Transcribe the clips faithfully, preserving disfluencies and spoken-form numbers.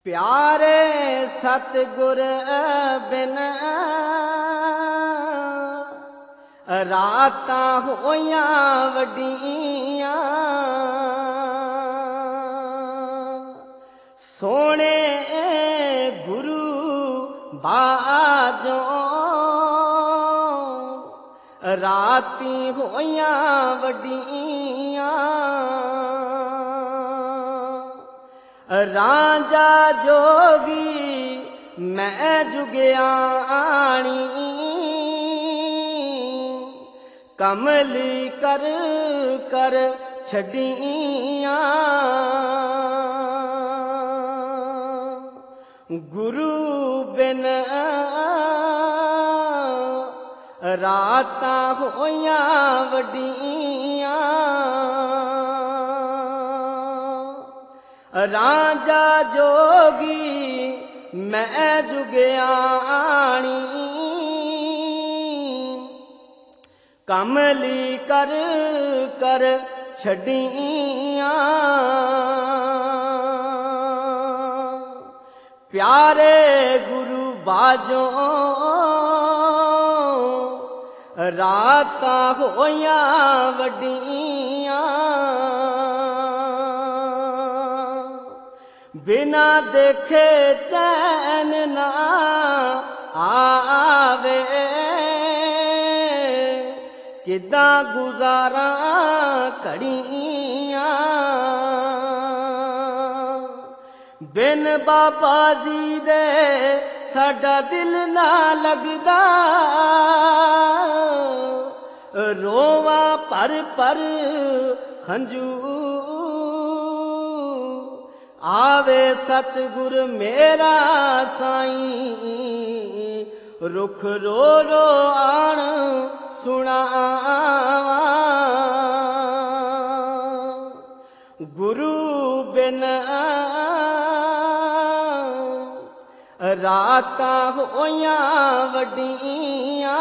प्यारे सतगुर बिन रातां होइयां वड्डियां, सोने गुरु बाजों राती होइयां वड्डियां। रांझा जोगी मैं जुगियाणी, कमली कर कर छड़ियां। गुरु बिन रातां होइयां वड्डियां, रांझा जोगी मैं जुगियाणी, कमली कर कर छड़ियां। प्यारे गुरु बाजों रातां होइयां वड्डियां, बिना देखे चैन ना आवे, किदां गुजारा घड़ियां। बिन बाबा जी दे साडा दिल ना लगदा, रोवा पर पर हंजू। आवे सतगुर मेरा साईं, रुख रो रो आण सुनावा। गुरु बिन रातां होइयां वड्डियां,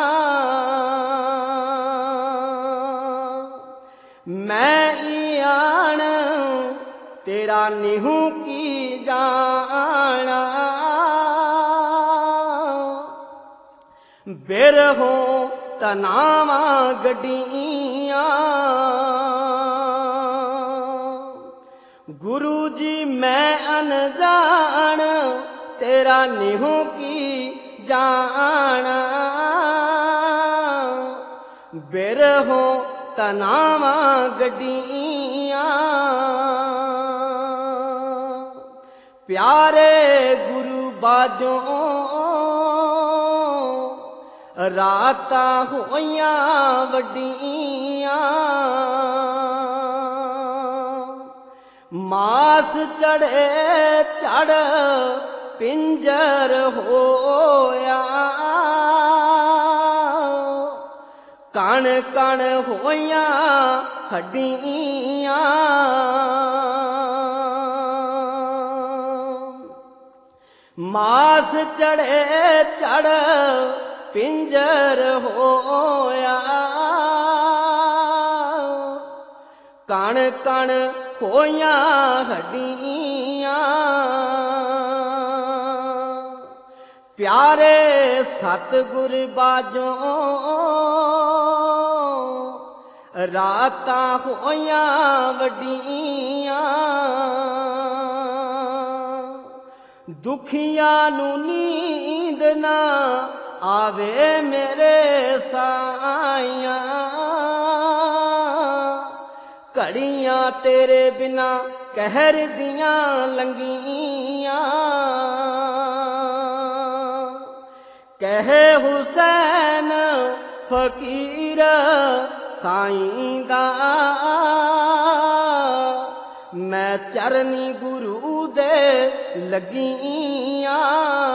मैं आण तेरा निहू की जाना। बिरहो तनावा गड्डियां, गुरु जी मैं अनजान तेरा निहू की जाना। बिरहो तनावा गड्डियां, प्यारे गुरु बाजों रातां होइयां वड्डियां। मास चढ़े चढ़ पिंजर होया, कण कण होइयां हड्डियां। मास चढ़े चढ़ पिंजर होया, कण कण होइयां हड्डियां। प्यारे सतगुर बाजों रातां होइयां वड्डियां, दुखियां नू नींद ना आवे मेरे साईं। घड़ियां तेरे बिना कहर दियां लंघियां, कहे हुसैन फकीर साईं दा। मैं चरनी गुरु दे लगियां,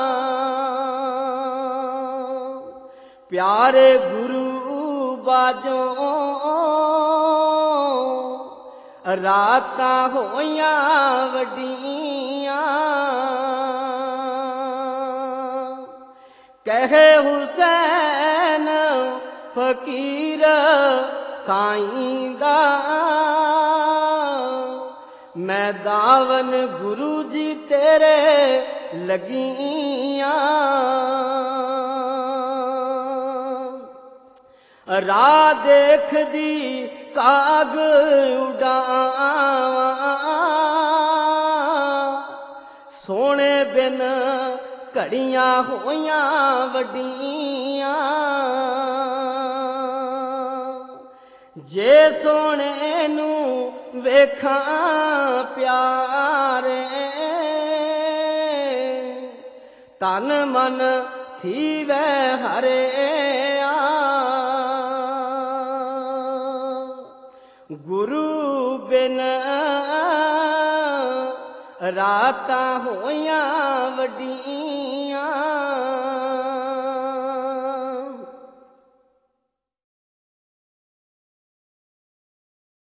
प्यारे गुरु बाजों रातां होइयां वड्डियां। कहे हुसैन फकीर साईं दा, मैं दावन गुरु जी तेरे लगियां राह देख दी काग उड़ावा सोने बिन घड़ियां होइयां वड्डियां जे सोने नू वेखां प्यारे तन मन थीवै हरिया गुरु बिन रातां होइयां वड्डियां